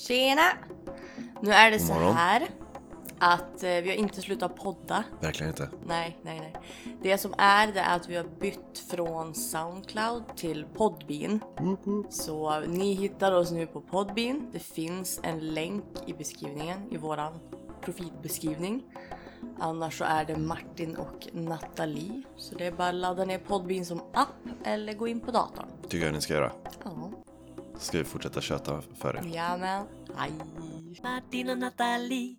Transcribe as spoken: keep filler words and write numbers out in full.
Tjena! Nu är det God så morgon. här att eh, vi har inte slutat podda. Verkligen inte. Nej, nej, nej. Det som är det är att vi har bytt från Soundcloud till Podbean. Woop woop. Så ni hittar oss nu på Podbean. Det finns en länk i beskrivningen, i våran profilbeskrivning. Annars så är det Martin och Nathalie. Så det är bara att ladda ner Podbean som app eller gå in på datorn. Tycker jag ni ska göra. Ja. Ska vi fortsätta köta för det? Ja men, hej! Martin och Nathalie.